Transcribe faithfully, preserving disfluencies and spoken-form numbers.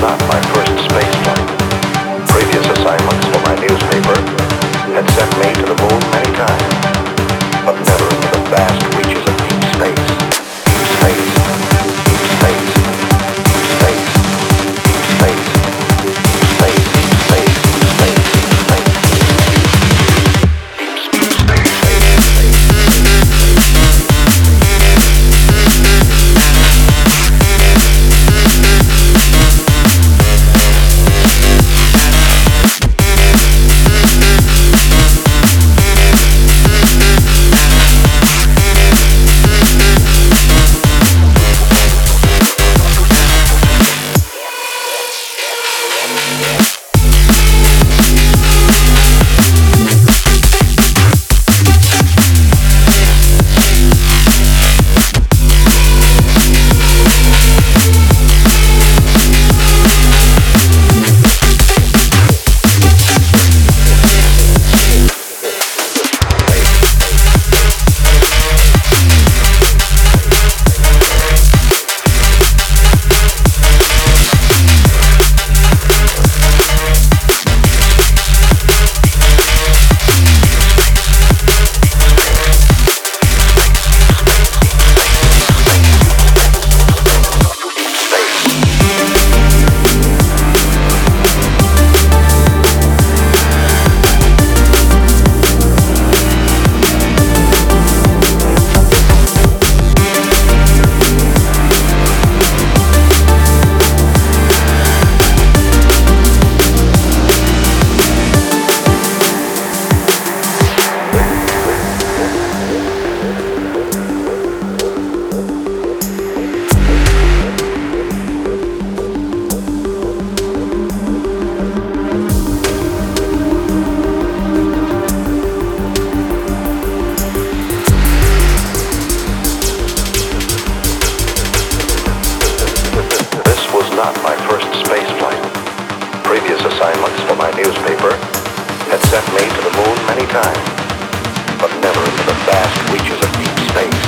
not my first space flight. Previous assignments for my newspaper had sent me to the moon many times, but never into the vast reaches of deep space. Deep space. Deep space. Deep space. Deep space. Deep space. Deep space. Deep space. Deep space. Deep space. Not my first space flight. Previous assignments for my newspaper had sent me to the moon many times, but never into the vast reaches of deep space.